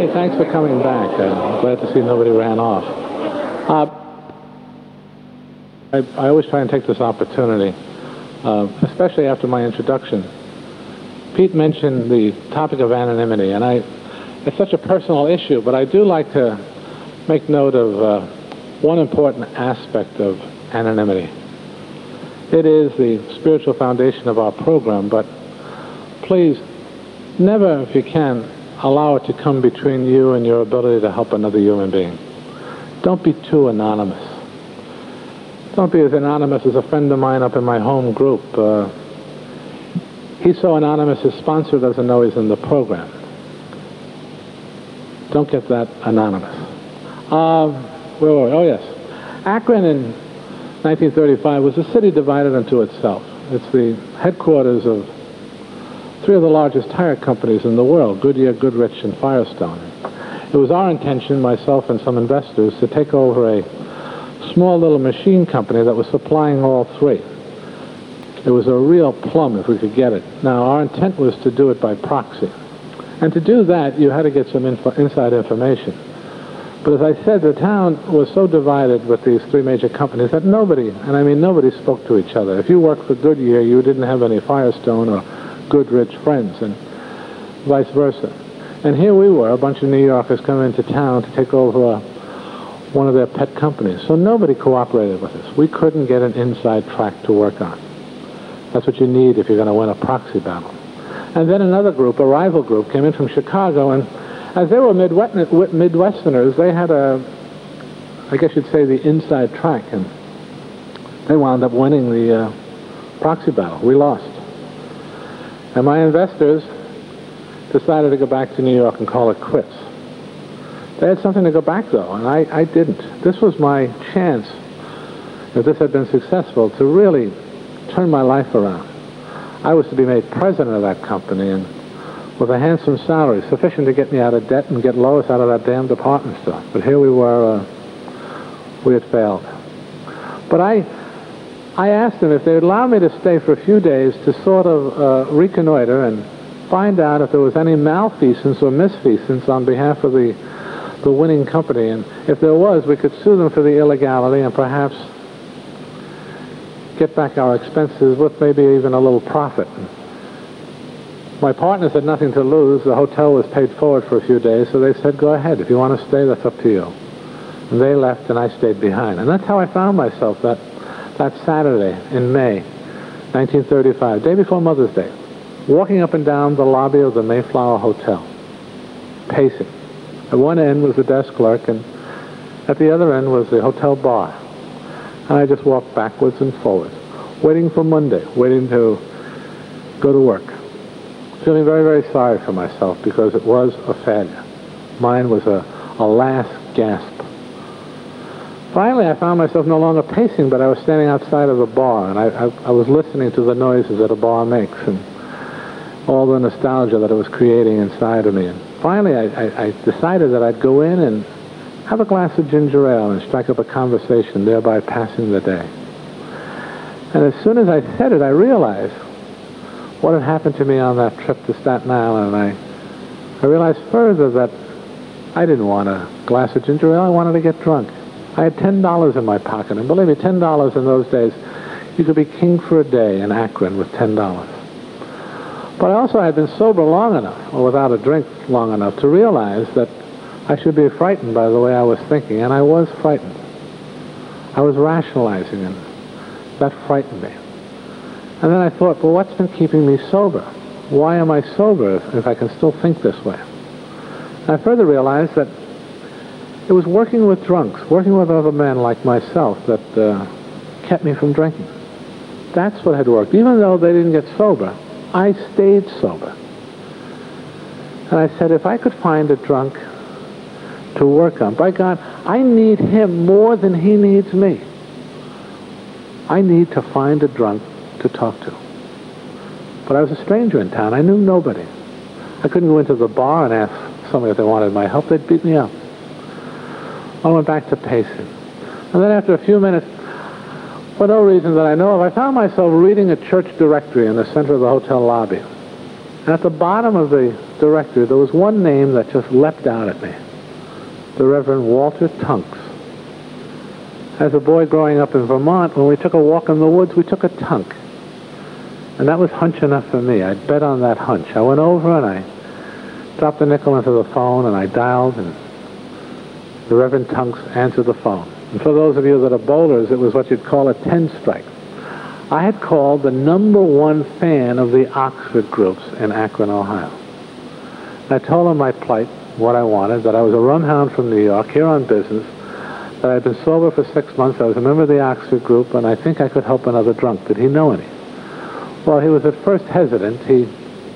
Hey, thanks for coming back. I'm glad to see nobody ran off. I always try and take this opportunity, especially after my introduction. Pete mentioned the topic of anonymity, and it's such a personal issue, but I do like to make note of one important aspect of anonymity. It is the spiritual foundation of our program, but please, never, if you can, allow it to come between you and your ability to help another human being. Don't be too anonymous. Don't be as anonymous as a friend of mine up in my home group. He's so anonymous, his sponsor doesn't know he's in the program. Don't get that anonymous. Where were we? Oh, yes. Akron in 1935 was a city divided into itself. It's the headquarters of three of the largest tire companies in the world, Goodyear, Goodrich, and Firestone. It was our intention, myself and some investors, to take over a small little machine company that was supplying all three. It was a real plum if we could get it. Now, our intent was to do it by proxy. And to do that, you had to get some inside information. But as I said, the town was so divided with these three major companies that nobody, and I mean nobody, spoke to each other. If you worked for Goodyear, you didn't have any Firestone or Goodrich friends, and vice versa. And here we were, a bunch of New Yorkers coming into town to take over one of their pet companies. So nobody cooperated with us. We couldn't get an inside track to work on. That's what you need if you're going to win a proxy battle. And then another group, a rival group, came in from Chicago, and as they were Midwesterners, they had I guess you'd say, the inside track, and they wound up winning the proxy battle. We lost. And my investors decided to go back to New York and call it quits. They had something to go back, though, and I didn't. This was my chance, if this had been successful, to really turn my life around. I was to be made president of that company, and with a handsome salary, sufficient to get me out of debt and get Lois out of that damn department store. But here we were, we had failed. But I asked them if they would allow me to stay for a few days to sort of reconnoiter and find out if there was any malfeasance or misfeasance on behalf of the winning company. And if there was, we could sue them for the illegality and perhaps get back our expenses with maybe even a little profit. My partners had nothing to lose. The hotel was paid forward for a few days, so they said, go ahead. If you want to stay, that's up to you. And they left, and I stayed behind. And that's how I found myself that Saturday in May 1935, day before Mother's Day, walking up and down the lobby of the Mayflower Hotel, pacing. At one end was the desk clerk, and at the other end was the hotel bar. And I just walked backwards and forwards, waiting for Monday, waiting to go to work. Feeling very, very sorry for myself because it was a failure. Mine was a last gasp. Finally, I found myself no longer pacing, but I was standing outside of the bar, and I was listening to the noises that a bar makes and all the nostalgia that it was creating inside of me. And finally, I decided that I'd go in and have a glass of ginger ale and strike up a conversation, thereby passing the day. And as soon as I said it, I realized what had happened to me on that trip to Staten Island, and I realized further that I didn't want a glass of ginger ale. I wanted to get drunk. I had $10 in my pocket, and believe me, $10 in those days, you could be king for a day in Akron with $10. But I also had been sober long enough, or without a drink long enough, to realize that I should be frightened by the way I was thinking, and I was frightened. I was rationalizing, and that frightened me. And then I thought, well, what's been keeping me sober? Why am I sober if I can still think this way? And I further realized that it was working with drunks, working with other men like myself that kept me from drinking. That's what had worked. Even though they didn't get sober, I stayed sober. And I said, if I could find a drunk to work on, by God, I need him more than he needs me. I need to find a drunk to talk to. But I was a stranger in town. I knew nobody. I couldn't go into the bar and ask somebody if they wanted my help. They'd beat me up. I went back to pacing. And then after a few minutes, for no reason that I know of, I found myself reading a church directory in the center of the hotel lobby. And at the bottom of the directory, there was one name that just leapt out at me. The Reverend Walter Tunks. As a boy growing up in Vermont, when we took a walk in the woods, we took a tunk. And that was hunch enough for me. I'd bet on that hunch. I went over and I dropped the nickel into the phone and I dialed, and the Reverend Tunks answered the phone. And for those of you that are bowlers, it was what you'd call a 10 strike. I had called the #1 fan of the Oxford groups in Akron, Ohio. And I told him my plight, what I wanted, that I was a rum hound from New York, here on business, that I'd been sober for 6 months, I was a member of the Oxford group, and I think I could help another drunk. Did he know any? Well, he was at first hesitant. He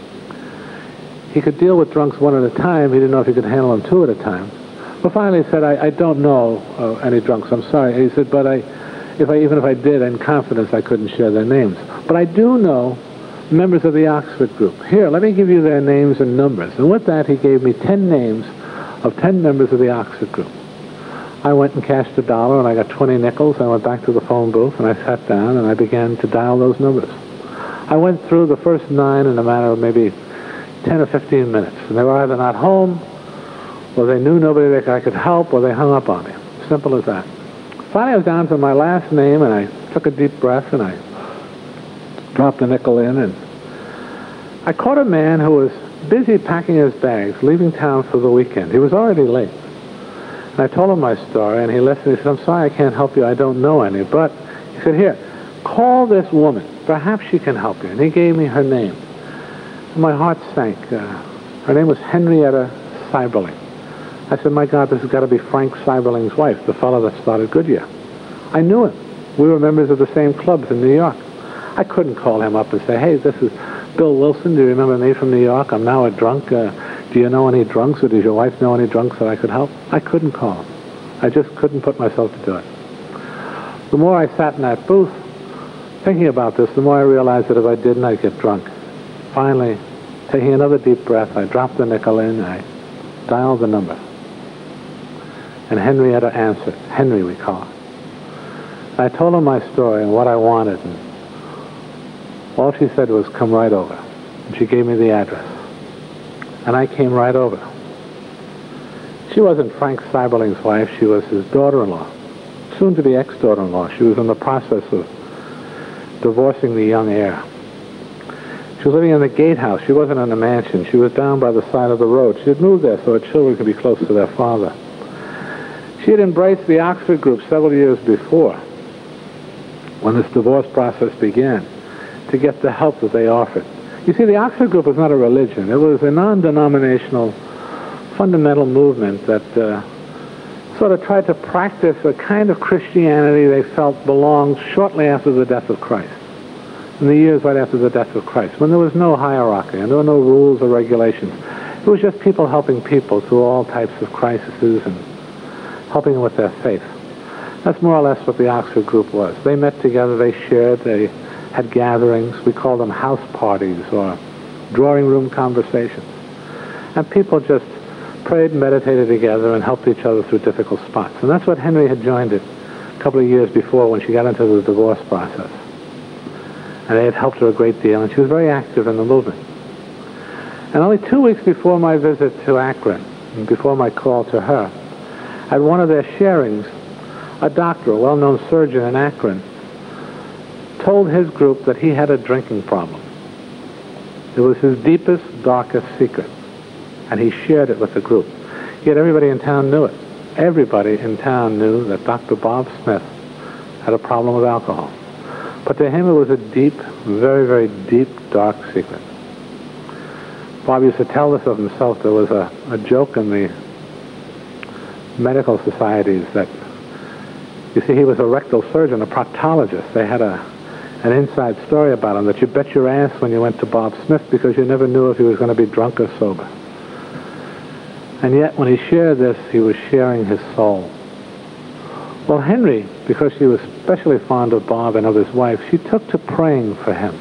could deal with drunks one at a time. He didn't know if he could handle them 2 at a time. But finally he said, I don't know any drunks, I'm sorry. He said, but even if I did, in confidence, I couldn't share their names. But I do know members of the Oxford group. Here, let me give you their names and numbers. And with that, he gave me 10 names of 10 members of the Oxford group. I went and cashed $1, and I got 20 nickels. I went back to the phone booth, and I sat down, and I began to dial those numbers. I went through the first 9 in a matter of maybe 10 or 15 minutes. And they were either not home, or they knew nobody that I could help, or they hung up on me. Simple as that. Finally, I was down to my last name, and I took a deep breath, and I dropped the nickel in, and I caught a man who was busy packing his bags, leaving town for the weekend. He was already late. And I told him my story, and he listened. He said, I'm sorry, I can't help you. I don't know any. But he said, here, call this woman. Perhaps she can help you. And he gave me her name. And my heart sank. Her name was Henrietta Seiberling. I said, my God, this has got to be Frank Seiberling's wife, the fellow that started Goodyear. I knew him. We were members of the same clubs in New York. I couldn't call him up and say, hey, this is Bill Wilson. Do you remember me from New York? I'm now a drunk. Do you know any drunks, or does your wife know any drunks that I could help? I couldn't call him. I just couldn't put myself to do it. The more I sat in that booth thinking about this, the more I realized that if I didn't, I'd get drunk. Finally, taking another deep breath, I dropped the nickel in, and I dialed the number. And Henrietta answered. Henry, we call her. And I told her my story and what I wanted, and all she said was, come right over. And she gave me the address. And I came right over. She wasn't Frank Seiberling's wife. She was his daughter-in-law, soon to be ex-daughter-in-law. She was in the process of divorcing the young heir. She was living in the gatehouse. She wasn't in a mansion. She was down by the side of the road. She had moved there so her children could be close to their father. She had embraced the Oxford group several years before, when this divorce process began, to get the help that they offered. You see, the Oxford group was not a religion. It was a non-denominational, fundamental movement that sort of tried to practice a kind of Christianity they felt belonged shortly after the death of Christ, in the years right after the death of Christ, when there was no hierarchy and there were no rules or regulations. It was just people helping people through all types of crises and helping them with their faith. That's more or less what the Oxford group was. They met together, they shared, they had gatherings. We called them house parties or drawing room conversations. And people just prayed and meditated together and helped each other through difficult spots. And that's what Henry had joined it a couple of years before when she got into the divorce process. And they had helped her a great deal, and she was very active in the movement. And only 2 weeks before my visit to Akron, and before my call to her, at one of their sharings, a doctor, a well-known surgeon in Akron, told his group that he had a drinking problem. It was his deepest, darkest secret, and he shared it with the group. Yet everybody in town knew it. Everybody in town knew that Dr. Bob Smith had a problem with alcohol. But to him it was a deep, very, very deep, dark secret. Bob used to tell this of himself. There was a joke in the medical societies that, you see, he was a rectal surgeon, a proctologist. They had an inside story about him that you bet your ass when you went to Bob Smith because you never knew if he was going to be drunk or sober. And yet when he shared this, he was sharing his soul. Well, Henry, because she was especially fond of Bob and of his wife, she took to praying for him.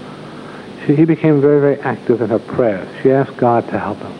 He became very, very active in her prayers. She asked God to help him.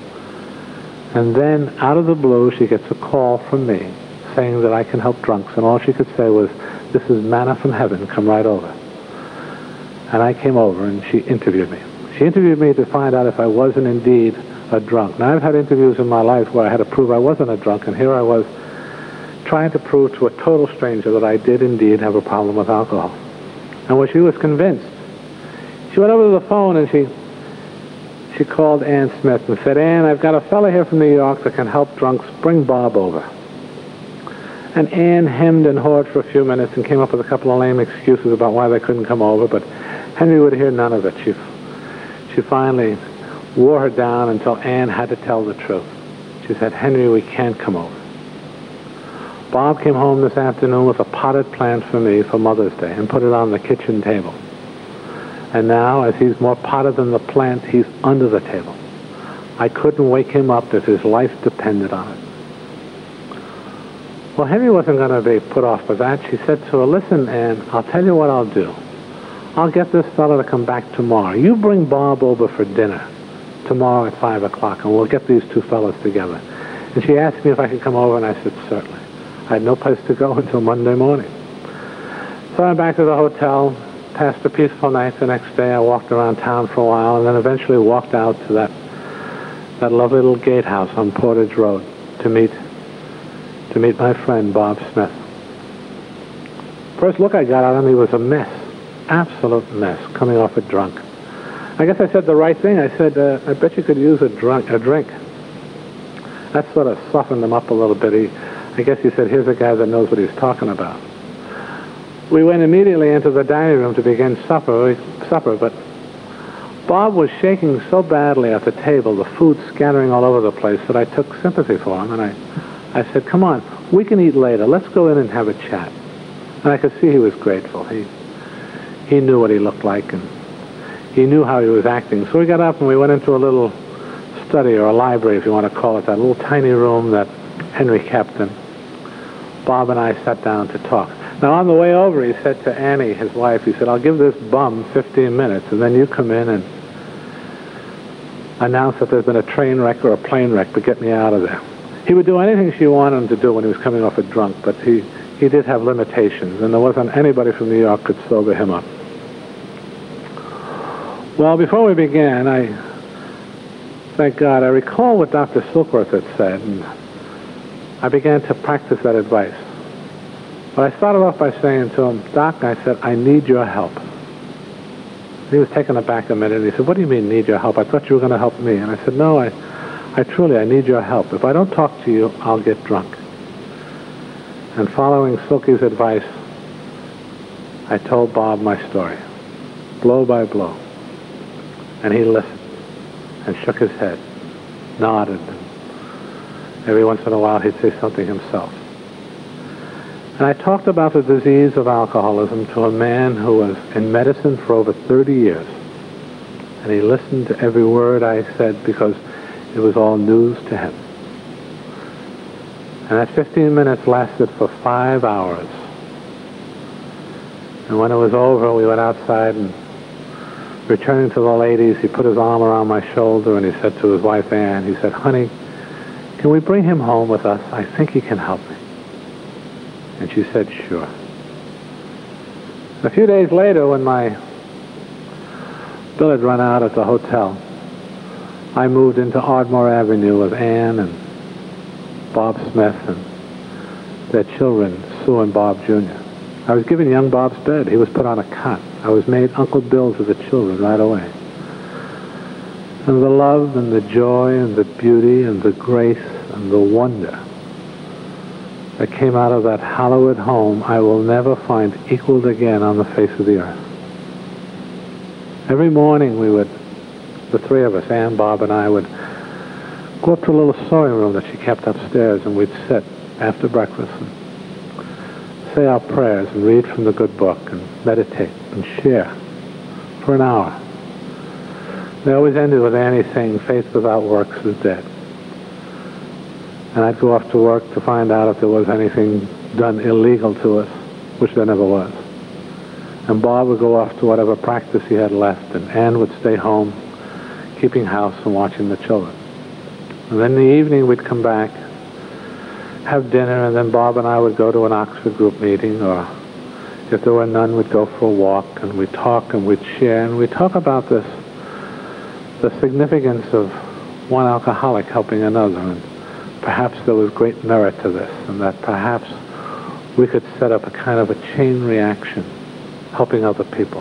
And then, out of the blue, she gets a call from me saying that I can help drunks. And all she could say was, this is manna from heaven, come right over. And I came over, and she interviewed me. She interviewed me to find out if I wasn't indeed a drunk. Now, I've had interviews in my life where I had to prove I wasn't a drunk, and here I was trying to prove to a total stranger that I did indeed have a problem with alcohol. And when she was convinced, she went over to the phone and she called Ann Smith and said, "Ann, I've got a fella here from New York that can help drunks. Bring Bob over." And Ann hemmed and hawed for a few minutes and came up with a couple of lame excuses about why they couldn't come over, but Henry would hear none of it. She finally wore her down until Ann had to tell the truth. She said, "Henry, we can't come over." Bob came home this afternoon with a potted plant for me for Mother's Day and put it on the kitchen table. And now, as he's more potted than the plant, he's under the table. I couldn't wake him up if his life depended on it. Well, Henry wasn't going to be put off by that. She said to her, "Listen, Ann, I'll tell you what I'll do. I'll get this fellow to come back tomorrow. You bring Bob over for dinner tomorrow at 5 o'clock, and we'll get these two fellows together." And she asked me if I could come over, and I said, certainly. I had no place to go until Monday morning. So I went back to the hotel, passed a peaceful night. The next day I walked around town for a while, and then eventually walked out to that lovely little gatehouse on Portage Road to meet my friend Bob Smith. First look I got at him, he was a mess, absolute mess, coming off a drunk. I guess I said the right thing. I said, "I bet you could use a drink." That sort of softened him up a little bit. I guess he said, "Here's a guy that knows what he's talking about." We went immediately into the dining room to begin supper, but Bob was shaking so badly at the table, the food scattering all over the place, that I took sympathy for him, and I said, "Come on, we can eat later. Let's go in and have a chat." And I could see he was grateful. He knew what he looked like, and he knew how he was acting. So we got up and we went into a little study, or a library, if you want to call it that, little tiny room that Henry kept, and Bob and I sat down to talk. Now, on the way over, he said to Annie, his wife, he said, "I'll give this bum 15 minutes, and then you come in and announce that there's been a train wreck or a plane wreck, but get me out of there." He would do anything she wanted him to do when he was coming off a drunk, but he did have limitations, and there wasn't anybody from New York could sober him up. Well, before we began, thank God, I recall what Dr. Silkworth had said, and I began to practice that advice. But I started off by saying to him, "Doc," I said, "I need your help." He was taken aback a minute, and he said, "What do you mean, need your help? I thought you were going to help me." And I said, "No, I truly need your help. If I don't talk to you, I'll get drunk." And following Silky's advice, I told Bob my story, blow by blow. And he listened and shook his head, nodded, and every once in a while he'd say something himself. And I talked about the disease of alcoholism to a man who was in medicine for over 30 years. And he listened to every word I said because it was all news to him. And that 15 minutes lasted for 5 hours. And when it was over, we went outside, and returning to the ladies, he put his arm around my shoulder and he said to his wife, Ann, he said, "Honey, can we bring him home with us? I think he can help me." And she said, "Sure." A few days later, when my bill had run out at the hotel, I moved into Ardmore Avenue with Ann and Bob Smith and their children, Sue and Bob Jr. I was given young Bob's bed. He was put on a cot. I was made Uncle Bill to the children right away. And the love and the joy and the beauty and the grace and the wonder that came out of that hallowed home, I will never find equaled again on the face of the earth. Every morning the three of us, Ann, Bob, and I, would go up to a little sewing room that she kept upstairs, and we'd sit after breakfast and say our prayers and read from the good book and meditate and share for an hour. They always ended with Annie saying, "Faith without works is dead." And I'd go off to work to find out if there was anything done illegal to us, which there never was. And Bob would go off to whatever practice he had left, and Ann would stay home, keeping house and watching the children. And then in the evening we'd come back, have dinner, and then Bob and I would go to an Oxford group meeting, or if there were none, we'd go for a walk, and we'd talk and we'd share, and we'd talk about this the significance of one alcoholic helping another, and perhaps there was great merit to this, and that perhaps we could set up a kind of a chain reaction, helping other people.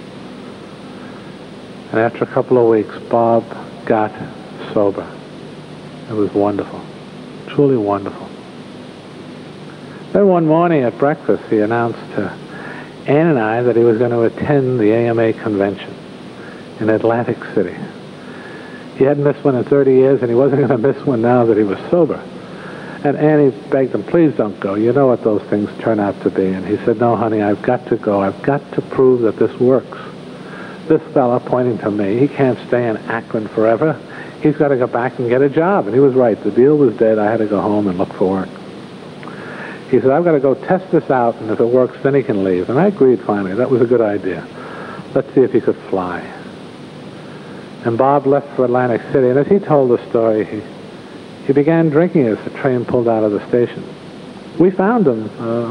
And after a couple of weeks, Bob got sober. It was wonderful, truly wonderful. Then one morning at breakfast, he announced to Ann and I that he was going to attend the AMA convention in Atlantic City. He hadn't missed one in 30 years, and he wasn't going to miss one now that he was sober. And Annie begged him, please don't go. You know what those things turn out to be. And he said, no, honey, I've got to go. I've got to prove that this works. This fella, pointing to me, he can't stay in Akron forever. He's got to go back and get a job. And he was right. The deal was dead. I had to go home and look for work. He said, I've got to go test this out, and if it works, then he can leave. And I agreed finally. That was a good idea. Let's see if he could fly. And Bob left for Atlantic City, and as he told the story, he began drinking as the train pulled out of the station. We found him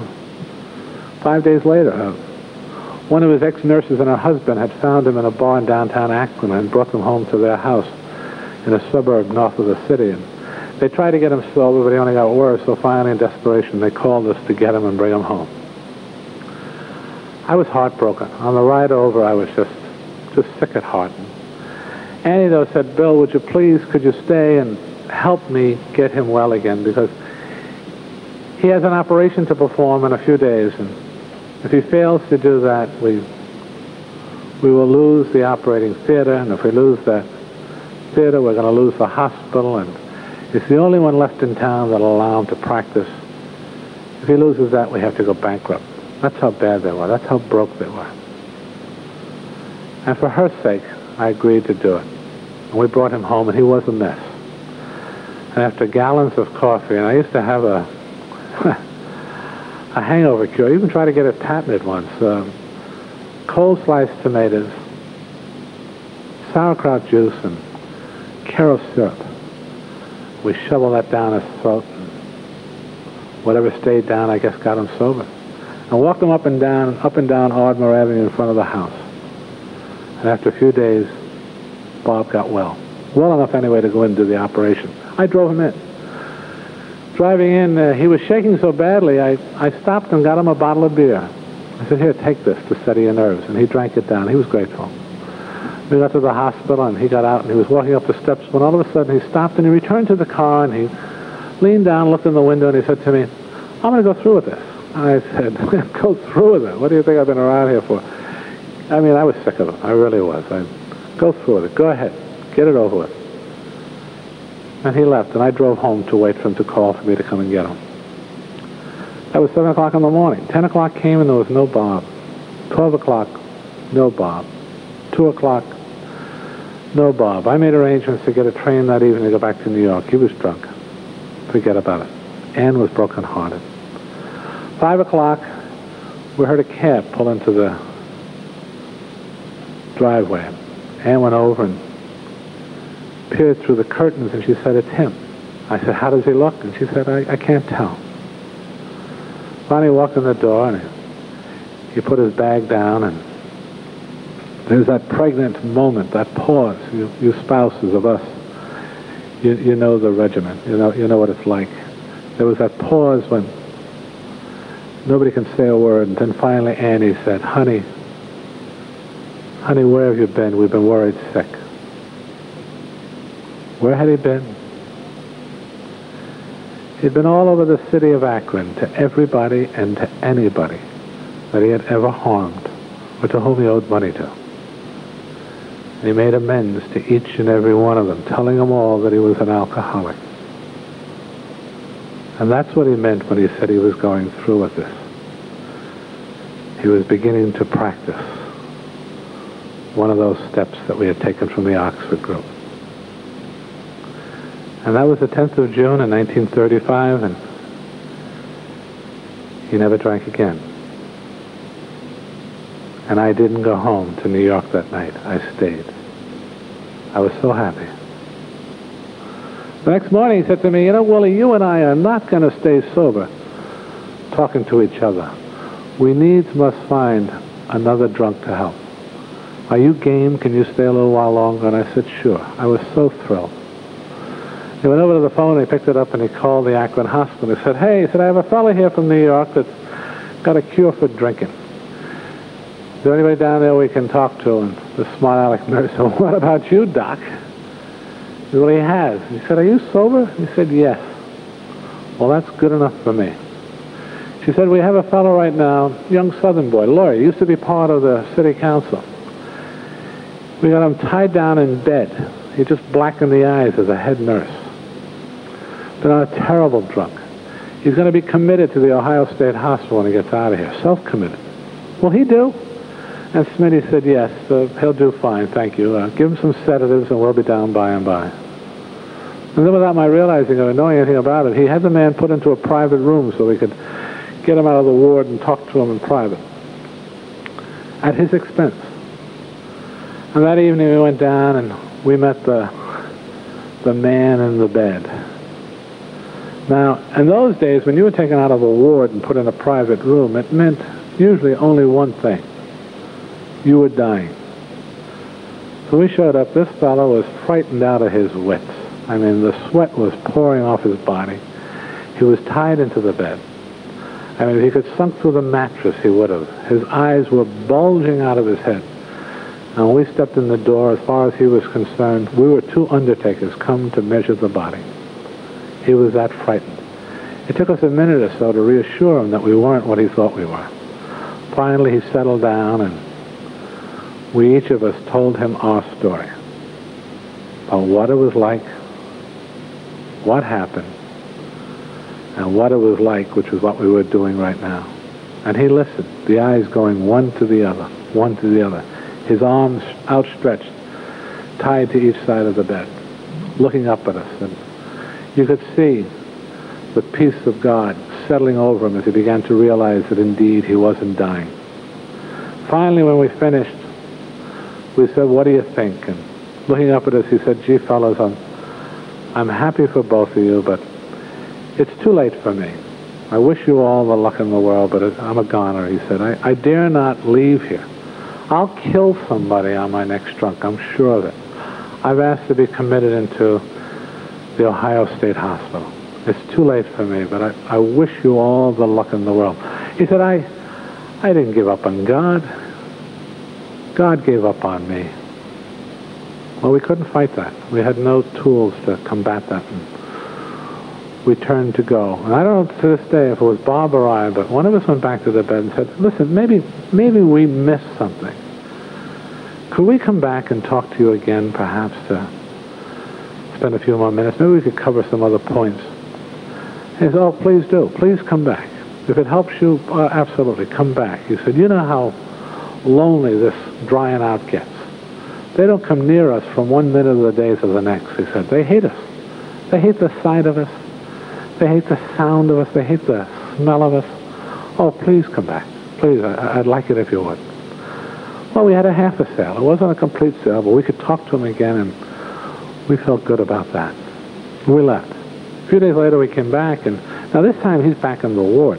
5 days later. One of his ex-nurses and her husband had found him in a bar in downtown Akron and brought him home to their house in a suburb north of the city. And they tried to get him sober, but he only got worse, so finally in desperation they called us to get him and bring him home. I was heartbroken. On the ride over, I was just sick at heart. Annie, though, said, Bill, would you stay and help me get him well again, because he has an operation to perform in a few days, and if he fails to do that, we will lose the operating theater, and if we lose that theater, we're going to lose the hospital, and it's the only one left in town that'll allow him to practice. If he loses that, we have to go bankrupt. That's how bad they were. That's how broke they were. And for her sake, I agreed to do it. And we brought him home, and he was a mess. And after gallons of coffee, and I used to have a hangover cure. I even tried to get it patented once. Cold sliced tomatoes, sauerkraut juice, and Karo syrup. We shoveled that down his throat, and whatever stayed down, I guess, got him sober. And walked him up and down Ardmore Avenue in front of the house. And after a few days, Bob got well. Well enough anyway to go in and do the operation. I drove him in. Driving in, he was shaking so badly, I stopped and got him a bottle of beer. I said, here, take this to steady your nerves. And he drank it down. He was grateful. We got to the hospital, and he got out, and he was walking up the steps when all of a sudden he stopped, and he returned to the car, and he leaned down, looked in the window, and he said to me, I'm going to go through with this. And I said, go through with it? What do you think I've been around here for? I mean, I was sick of it. I really was. I'd go through with it. Go ahead. Get it over with. And he left, and I drove home to wait for him to call for me to come and get him. That was 7 o'clock in the morning. 10 o'clock came, and there was no Bob. 12 o'clock, no Bob. 2 o'clock, no Bob. I made arrangements to get a train that evening to go back to New York. He was drunk. Forget about it. Ann was broken-hearted. 5 o'clock, we heard a cab pull into the driveway. Ann went over and peered through the curtains, and she said, it's him. I said, how does he look? And she said, I can't tell. Finally walked in the door, and he put his bag down, and there's that pregnant moment, that pause. You spouses of us, you know the regiment. You know what it's like. There was that pause when nobody can say a word, and then finally Annie said, honey, where have you been? We've been worried sick. Where had he been? He'd been all over the city of Akron, to everybody and to anybody that he had ever harmed or to whom he owed money to. And he made amends to each and every one of them, telling them all that he was an alcoholic. And that's what he meant when he said he was going through with this. He was beginning to practice one of those steps that we had taken from the Oxford group. And that was the 10th of June in 1935, and he never drank again. And I didn't go home to New York that night. I stayed. I was so happy. The next morning he said to me, you know, Willie, you and I are not going to stay sober talking to each other. We needs must find another drunk to help. Are you game? Can you stay a little while longer? And I said, sure. I was so thrilled. He went over to the phone, he picked it up, and he called the Akron hospital. He said, hey, I have a fellow here from New York that's got a cure for drinking. Is there anybody down there we can talk to? And the smart-aleck nurse said, what about you, Doc? He said, well, he has. He said, are you sober? He said, yes. Well, that's good enough for me. She said, we have a fellow right now, young Southern boy, lawyer, used to be part of the city council. We got him tied down in bed. He just blackened the eyes as a head nurse. Been on a terrible drunk. He's going to be committed to the Ohio State Hospital when he gets out of here. Self-committed. Will he do? And Smitty said, yes, he'll do fine, thank you. Give him some sedatives and we'll be down by and by. And then without my realizing or knowing anything about it, he had the man put into a private room so we could get him out of the ward and talk to him in private. At his expense. And that evening we went down and we met the man in the bed. Now, in those days, when you were taken out of a ward and put in a private room, it meant usually only one thing. You were dying. So we showed up. This fellow was frightened out of his wits. I mean, the sweat was pouring off his body. He was tied into the bed. I mean, if he could sunk through the mattress, he would have. His eyes were bulging out of his head. And when we stepped in the door, as far as he was concerned, we were two undertakers come to measure the body. He was that frightened. It took us a minute or so to reassure him that we weren't what he thought we were. Finally, he settled down, and we each of us told him our story about what it was like, what happened, and what it was like, which was what we were doing right now. And he listened, the eyes going one to the other, one to the other, his arms outstretched, tied to each side of the bed, looking up at us. And you could see the peace of God settling over him as he began to realize that indeed he wasn't dying. Finally, when we finished, we said, what do you think? And looking up at us, he said, gee, fellas, I'm happy for both of you, but it's too late for me. I wish you all the luck in the world, but I'm a goner, he said. I dare not leave here. I'll kill somebody on my next drunk, I'm sure of it. I've asked to be committed into the Ohio State Hospital. It's too late for me, but I wish you all the luck in the world. He said, I didn't give up on God. God gave up on me. Well, we couldn't fight that. We had no tools to combat that. And we turned to go. And I don't know to this day if it was Bob or I, but one of us went back to the bed and said, listen, maybe we missed something. Could we come back and talk to you again, perhaps, to spend a few more minutes? Maybe we could cover some other points. He said, oh, please do. Please come back. If it helps you, absolutely, come back. He said, you know how lonely this drying out gets. They don't come near us from one minute of the day to the next, he said. They hate us. They hate the sight of us. They hate the sound of us. They hate the smell of us. Oh, please come back. Please, I'd like it if you would. Well, we had a half a sale. It wasn't a complete sale, but we could talk to him again, and we felt good about that. We left. A few days later, we came back, and now this time he's back in the ward.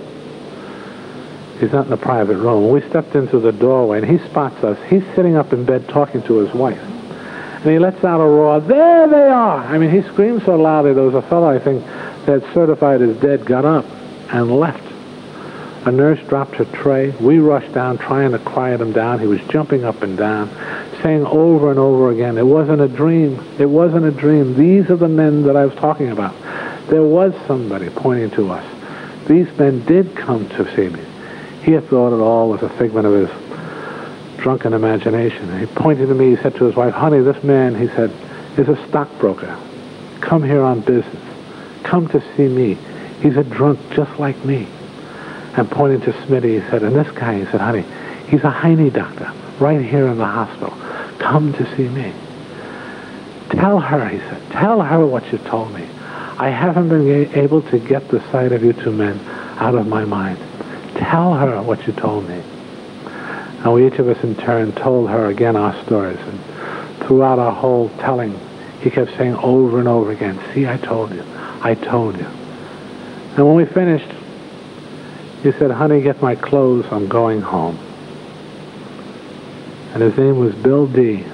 He's not in the private room. We stepped into the doorway, and he spots us. He's sitting up in bed talking to his wife. And he lets out a roar, there they are! I mean, he screamed so loudly, there was a fellow, I think, that had certified as dead, got up and left. A nurse dropped her tray. We rushed down, trying to quiet him down. He was jumping up and down, saying over and over again, it wasn't a dream. It wasn't a dream. These are the men that I was talking about. There was somebody pointing to us. These men did come to see me. He had thought it all was a figment of his drunken imagination. And he pointed to me, he said to his wife, honey, this man, he said, is a stockbroker. Come here on business. Come to see me. He's a drunk just like me. And pointing to Smitty, he said, and this guy, he said, honey, he's a Heine doctor right here in the hospital. Come to see me. Tell her, he said, tell her what you told me. I haven't been able to get the sight of you two men out of my mind. Tell her what you told me. And we each of us in turn told her again our stories. And throughout our whole telling, he kept saying over and over again, see, I told you. I told you. And when we finished, he said, honey, get my clothes. I'm going home. And his name was Bill D.,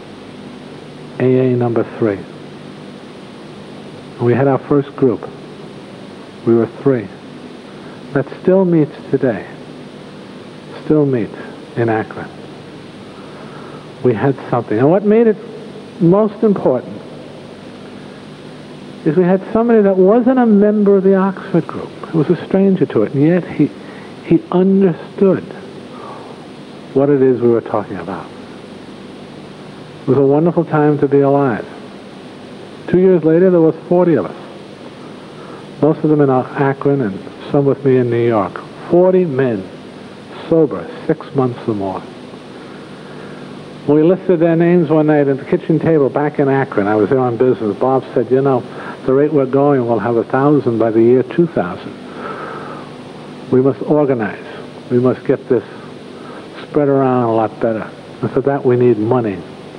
AA number 3. And we had our first group. We were 3. That still meets today. Still meets in Akron. We had something. And what made it most important is we had somebody that wasn't a member of the Oxford group. He was a stranger to it, and yet he understood what it is we were talking about. It was a wonderful time to be alive. 2 years later, there was 40 of us. Most of them in Akron and some with me in New York. 40 men, sober, 6 months or more. When we listed their names one night at the kitchen table back in Akron, I was there on business, Bob said, you know, the rate we're going, we'll have 1,000 by the year 2000. We must organize. We must get this spread around a lot better. And for that we need money.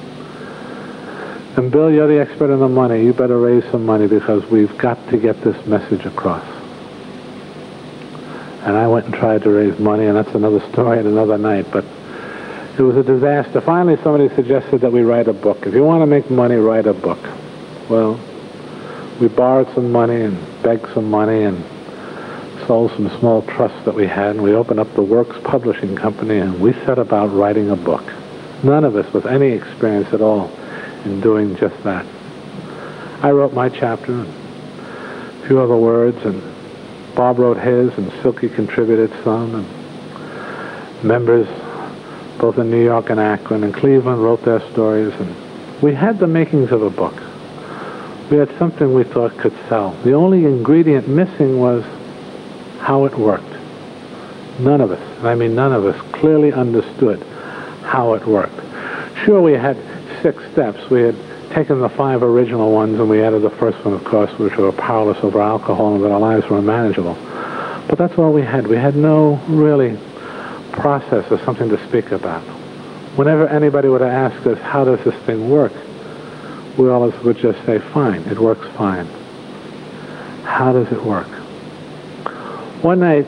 And Bill, you're the expert in the money. You better raise some money because we've got to get this message across. And I went and tried to raise money, and that's another story and another night, but it was a disaster. Finally, somebody suggested that we write a book. If you want to make money, write a book. Well, we borrowed some money and begged some money and sold some small trusts that we had, and we opened up the Works Publishing Company, and we set about writing a book. None of us with any experience at all in doing just that. I wrote my chapter and a few other words, and Bob wrote his, and Silky contributed some, and members both in New York and Akron and Cleveland wrote their stories, and we had the makings of a book. We had something we thought could sell. The only ingredient missing was how it worked. None of us, and I mean none of us, clearly understood how it worked. Sure, we had 6 steps. We had taken the 5 original ones, and we added the first one, of course, which were powerless over alcohol and that our lives were unmanageable. But that's all we had. We had no really process or something to speak about. Whenever anybody would have asked us, how does this thing work? We all would just say, fine, it works fine. How does it work? One night,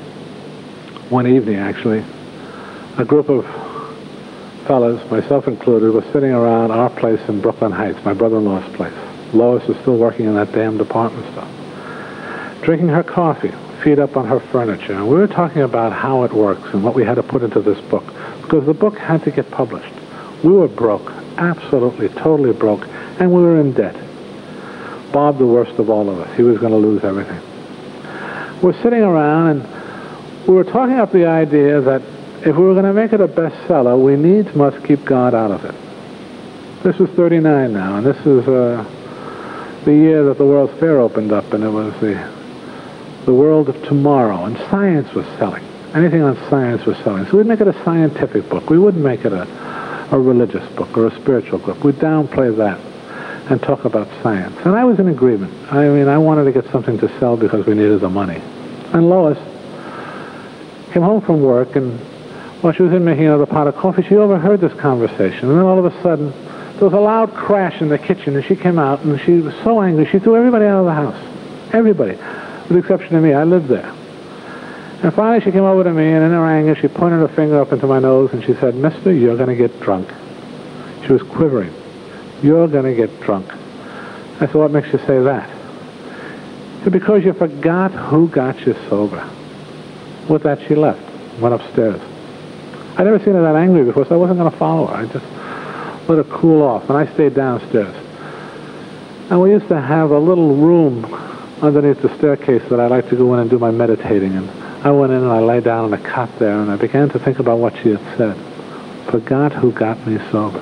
one evening actually, a group of fellas, myself included, were sitting around our place in Brooklyn Heights, my brother-in-law's place. Lois was still working in that damn department store, drinking her coffee, feet up on her furniture. And we were talking about how it works and what we had to put into this book, because the book had to get published. We were broke, absolutely, totally broke, and we were in debt. Bob, the worst of all of us. He was going to lose everything. We're sitting around, and we were talking up the idea that if we were going to make it a bestseller, we needs must keep God out of it. This was 39 now, and this is the year that the World's Fair opened up, and it was the world of tomorrow, and science was selling. Anything on science was selling. So we'd make it a scientific book. We wouldn't make it a religious book or a spiritual book. We'd downplay that and talk about science. And I was in agreement. I mean, I wanted to get something to sell because we needed the money. And Lois came home from work, and while she was in making another pot of coffee, she overheard this conversation. And then all of a sudden, there was a loud crash in the kitchen, and she came out, and she was so angry, she threw everybody out of the house. Everybody, with the exception of me. I lived there. And finally, she came over to me, and in her anger, she pointed her finger up into my nose, and she said, "Mister, you're going to get drunk." She was quivering. "You're going to get drunk." I said, "What makes you say that?" She said, "Because you forgot who got you sober." With that, she left, went upstairs. I'd never seen her that angry before, so I wasn't going to follow her. I just let her cool off, and I stayed downstairs. And we used to have a little room underneath the staircase that I liked to go in and do my meditating. And I went in and I lay down on a cot there, and I began to think about what she had said. Forgot who got me sober.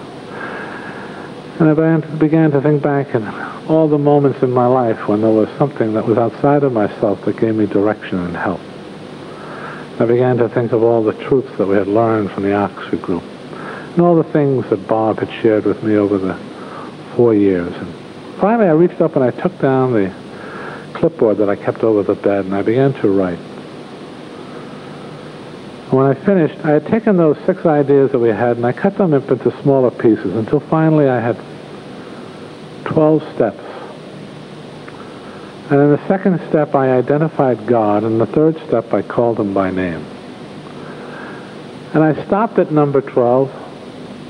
And I began to think back in all the moments in my life when there was something that was outside of myself that gave me direction and help. I began to think of all the truths that we had learned from the Oxford group, and all the things that Bob had shared with me over the 4 years. And finally, I reached up and I took down the clipboard that I kept over the bed, and I began to write. When I finished, I had taken those 6 ideas that we had, and I cut them up into smaller pieces until finally I had 12 steps. And in the second step, I identified God, and the third step, I called him by name. And I stopped at number 12,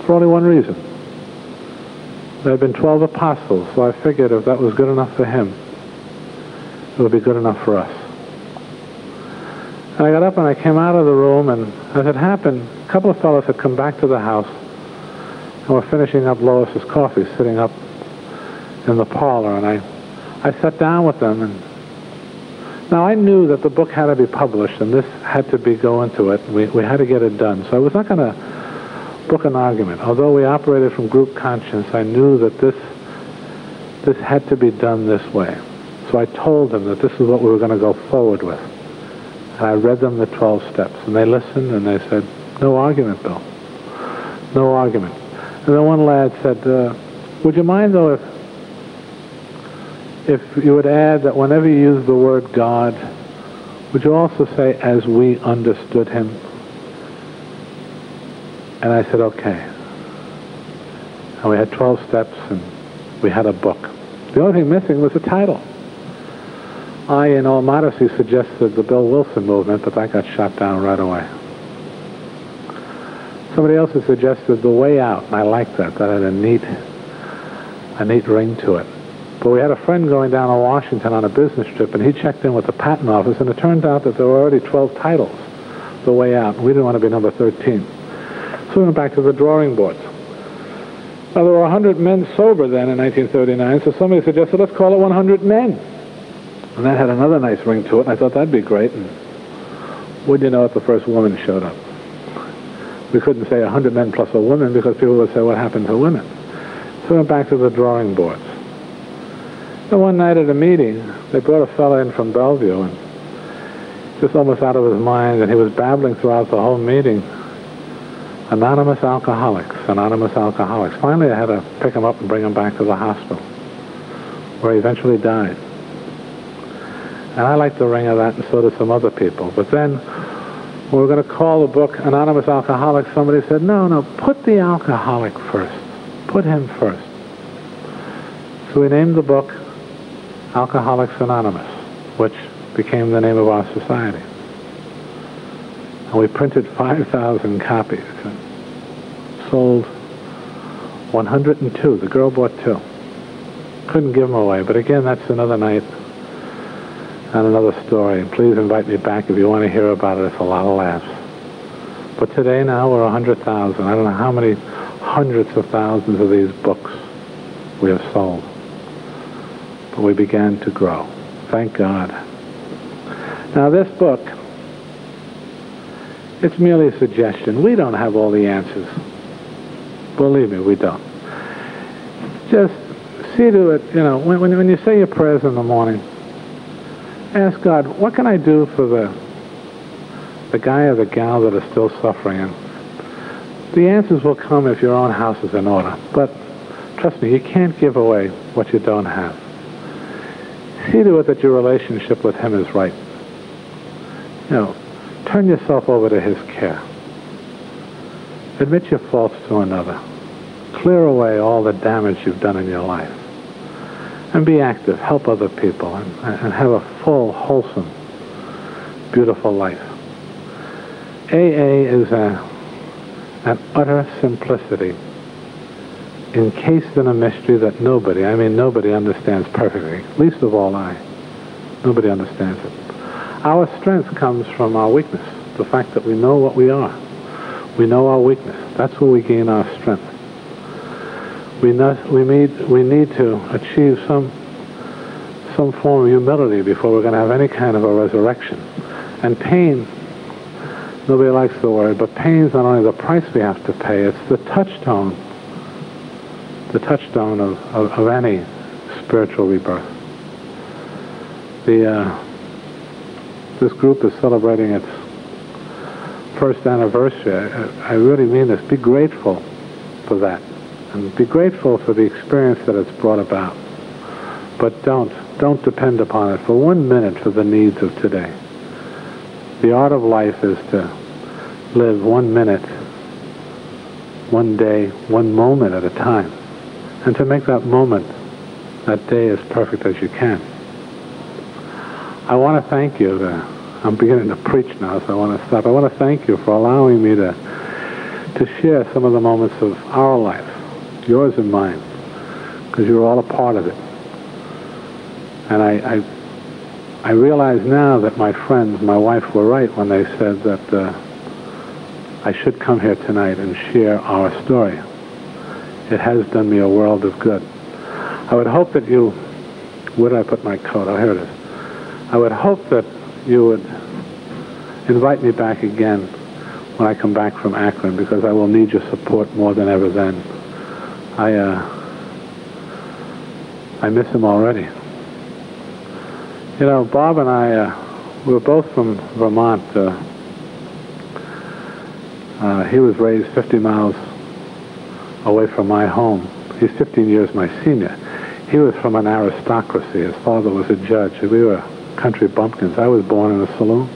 for only one reason. There had been 12 apostles, so I figured if that was good enough for him, it would be good enough for us. And I got up and I came out of the room, and as it happened, a couple of fellows had come back to the house and were finishing up Lois's coffee, sitting up in the parlor, and I sat down with them, and now I knew that the book had to be published and this had to go into it. We had to get it done. So I was not going to book an argument. Although we operated from group conscience, I knew that this had to be done this way. So I told them that this is what we were going to go forward with. And I read them the 12 steps, and they listened and they said, "No argument, Bill. No argument." And then one lad said, "Would you mind though if you would add that whenever you use the word God, would you also say, as we understood him?" And I said, "Okay." And we had 12 steps, and we had a book. The only thing missing was a title. I, in all modesty, suggested the Bill Wilson movement, but that got shot down right away. Somebody else had suggested The Way Out, and I liked that. That had a neat ring to it. But we had a friend going down to Washington on a business trip, and he checked in with the patent office, and it turned out that there were already 12 titles, The Way Out, and we didn't want to be number 13. So we went back to the drawing boards. Now, there were 100 men sober then in 1939, so somebody suggested, let's call it 100 Men. And that had another nice ring to it, and I thought that'd be great. And wouldn't you know it, the first woman showed up. We couldn't say 100 men plus a woman because people would say, what happened to women? So we went back to the drawing boards. And one night at a meeting, they brought a fellow in from Bellevue, and just almost out of his mind, and he was babbling throughout the whole meeting. Anonymous alcoholics, anonymous alcoholics. Finally, I had to pick him up and bring him back to the hospital, where he eventually died. And I liked the ring of that, and so did some other people. But then, when we were going to call the book Anonymous Alcoholics, somebody said, no, put the alcoholic first. Put him first. So we named the book Alcoholics Anonymous, which became the name of our society. And we printed 5,000 copies and sold 102. The girl bought 2. Couldn't give them away, but again, that's another night and another story. Please invite me back if you want to hear about it. It's a lot of laughs. But today now we're 100,000. I don't know how many hundreds of thousands of these books we have sold. But we began to grow. Thank God. Now this book, it's merely a suggestion. We don't have all the answers. Believe me, we don't. Just see to it, when you say your prayers in the morning, ask God, what can I do for the guy or the gal that is still suffering? And the answers will come if your own house is in order. But trust me, you can't give away what you don't have. See to it that your relationship with him is right. Turn yourself over to his care. Admit your faults to another. Clear away all the damage you've done in your life. And be active. Help other people and have a full, wholesome, beautiful life. AA is an utter simplicity encased in a mystery that nobody understands perfectly, least of all I. Nobody understands it. Our strength comes from our weakness, the fact that we know what we are. We know our weakness. That's where we gain our strength. We need to achieve some form of humility before we're going to have any kind of a resurrection. And pain, nobody likes the word, but pain is not only the price we have to pay, it's the touchstone of any spiritual rebirth. This group is celebrating its first anniversary. I really mean this. Be grateful for that. And be grateful for the experience that it's brought about. But don't depend upon it for 1 minute for the needs of today. The art of life is to live 1 minute, 1 day, 1 moment at a time. And to make that moment, that day, as perfect as you can. I want to thank you. I'm beginning to preach now, so I want to stop. I want to thank you for allowing me to to share some of the moments of our life, yours and mine, because you're all a part of it. And I realize now that my friends, my wife, were right when they said that I should come here tonight and share our story. It has done me a world of good. I would hope that you... Where did I put my coat? Oh, here it is. I would hope that you would invite me back again when I come back from Akron, because I will need your support more than ever then. I miss him already. You know, Bob and I, we were both from Vermont. He was raised 50 miles away from my home. He's 15 years my senior. He was from an aristocracy. His father was a judge. We were country bumpkins. I was born in a saloon.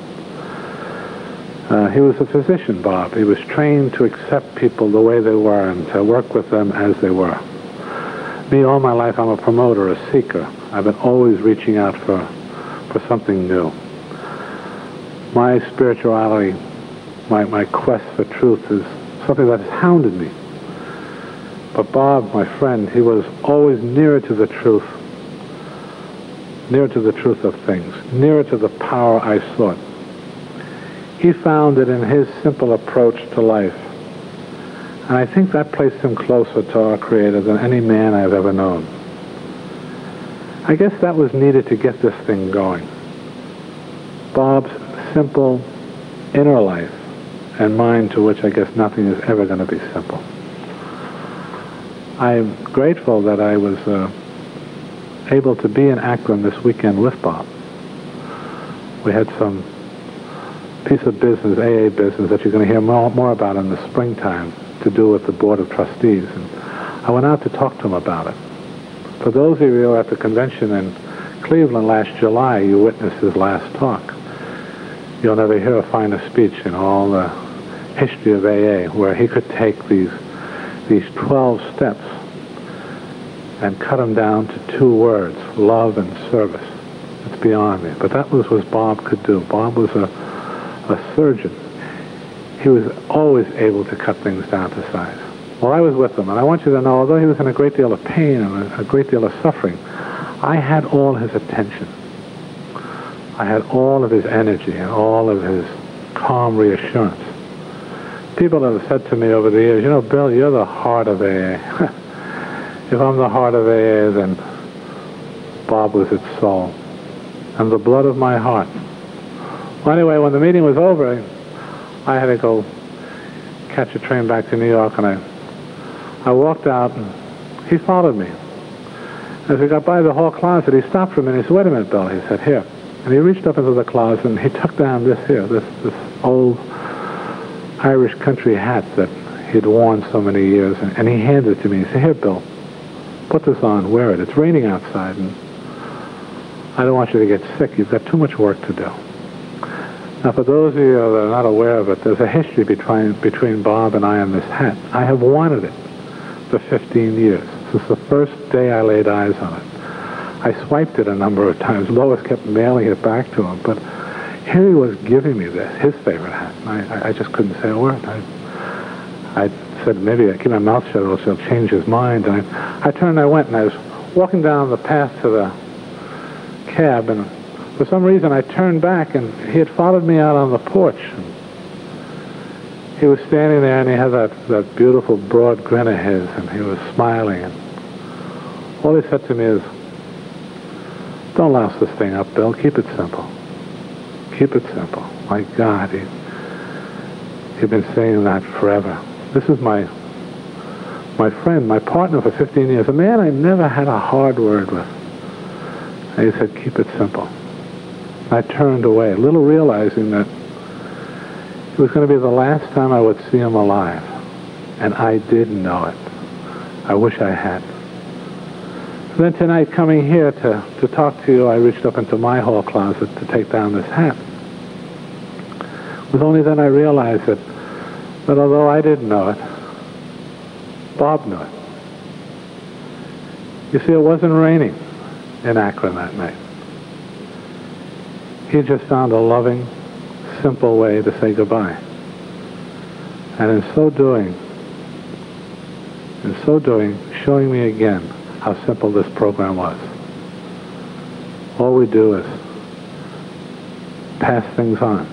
He was a physician, Bob. He was trained to accept people the way they were and to work with them as they were. Me, all my life, I'm a promoter, a seeker. I've been always reaching out for something new. My spirituality, my quest for truth is something that has hounded me. But Bob, my friend, he was always nearer to the truth of things, nearer to the power I sought. He found it in his simple approach to life. And I think that placed him closer to our Creator than any man I've ever known. I guess that was needed to get this thing going. Bob's simple inner life, and mine, to which I guess nothing is ever going to be simple. I'm grateful that I was able to be in Akron this weekend with Bob. We had some piece of business, AA business, that you're going to hear more about in the springtime, to do with the Board of Trustees. And I went out to talk to him about it. For those of you who were at the convention in Cleveland last July, you witnessed his last talk. You'll never hear a finer speech in all the history of AA, where he could take these 12 steps and cut them down to 2 words, love and service. It's beyond me. But that was what Bob could do. Bob was a surgeon. He was always able to cut things down to size. Well, I was with him, and I want you to know, although he was in a great deal of pain and a great deal of suffering, I had all his attention. I had all of his energy and all of his calm reassurance. People have said to me over the years, you know, Bill, you're the heart of AA. If I'm the heart of AA, then Bob was its soul. And the blood of my heart. Well, anyway, when the meeting was over, I had to go catch a train back to New York, and I walked out, and he followed me. As we got by the hall closet, he stopped for a minute. He said, wait a minute, Bill. He said, here. And he reached up into the closet, and he took down this old Irish country hat that he'd worn so many years, and he handed it to me. He said, here, Bill, put this on, wear it. It's raining outside, and I don't want you to get sick. You've got too much work to do. Now, for those of you that are not aware of it, there's a history between Bob and I on this hat. I have wanted it for 15 years. Since the first day I laid eyes on it. I swiped it a number of times. Lois kept mailing it back to him, but here he was giving me this, his favorite hat. I just couldn't say a word. I said, maybe I keep my mouth shut or she'll change his mind. And I turned and I went, and I was walking down the path to the cab, and for some reason I turned back, and he had followed me out on the porch. And he was standing there, and he had that beautiful broad grin of his, and he was smiling. And all he said to me is, don't louse this thing up, Bill. Keep it simple. Keep it simple. My God, he'd been saying that forever. This is my friend, my partner for 15 years, a man I never had a hard word with. And he said, keep it simple. I turned away, little realizing that it was going to be the last time I would see him alive. And I did know it. I wish I had. Then tonight, coming here to talk to you, I reached up into my hall closet to take down this hat. It was only then I realized that although I didn't know it, Bob knew it. You see, it wasn't raining in Akron that night. He just found a loving, simple way to say goodbye. And in so doing, showing me again how simple this program was. All we do is pass things on.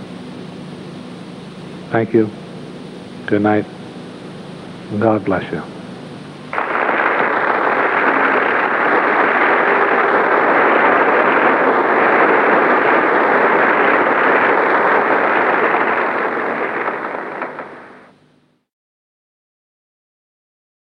Thank you. Good night. And God bless you.